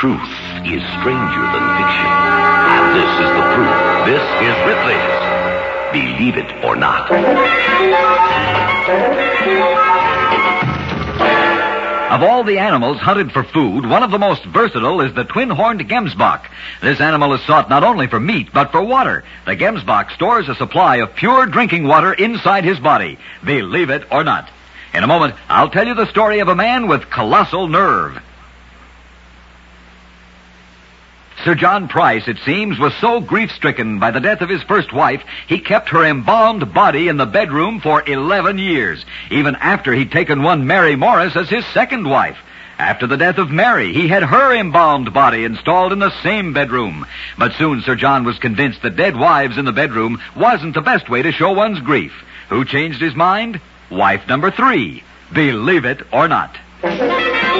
Truth is stranger than fiction. And this is the proof. This is Ripley's Believe It or Not. Of all the animals hunted for food, one of the most versatile is the twin-horned gemsbok. This animal is sought not only for meat, but for water. The gemsbok stores a supply of pure drinking water inside his body. Believe it or not. In a moment, I'll tell you the story of a man with colossal nerve. Sir John Price, it seems, was so grief-stricken by the death of his first wife, he kept her embalmed body in the bedroom for 11 years, even after he'd taken one Mary Morris as his second wife. After the death of Mary, he had her embalmed body installed in the same bedroom. But soon Sir John was convinced that dead wives in the bedroom wasn't the best way to show one's grief. Who changed his mind? Wife number 3. Believe it or not.